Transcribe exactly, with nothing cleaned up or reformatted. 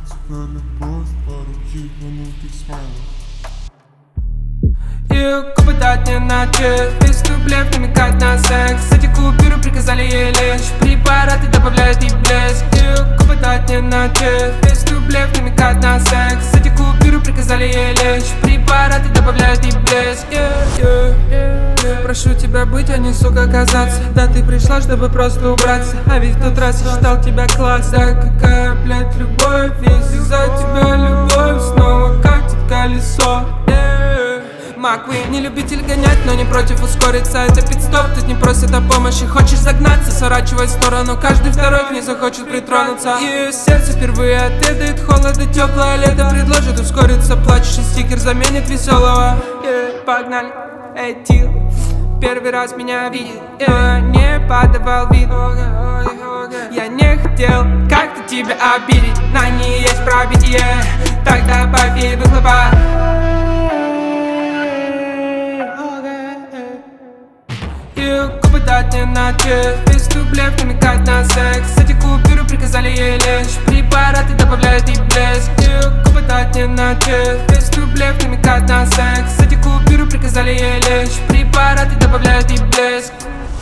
тебя любовь, пару ебанутых смайлов. И кубы дать не начали, триста рублей намекать на секс. Эти купюры приказали ей лечь, препараты добавляют и блеск. И кубы дать не начали, триста рублей намекать на секс. Эти купюры приказали ей лечь, препараты добавляют и блеск. yeah, yeah, yeah. Прошу тебя быть, а не сука казаться. Да ты пришла, чтобы просто убраться, а ведь в тот раз я считал тебя класс. Да какая, блядь, любовь, если за тебя любовь снова катит колесо. Маквей не любитель гонять, но не против ускориться. Это пидстоп, тут не просят о помощи. Хочешь загнаться, сворачивай в сторону. Каждый второй к ней захочет притронуться. И сердце впервые отведает холода, теплое лето предложит ускориться. Плачущий стикер заменит веселого. yeah, Погнали, эй, Тил, первый раз меня видит. yeah, Не подавал вид. Я не хотел как-то тебя обидеть. На ней есть пробитие, тогда поверь выхлопа. Кубы дать не начали, триста рублей намекать на секс. Эти купюры приказали ей лечь, препараты добавляют и блеск. Кубы дать не начали, триста рублей намекать на секс. Эти купюры приказали ей лечь, препараты добавляют и блеск.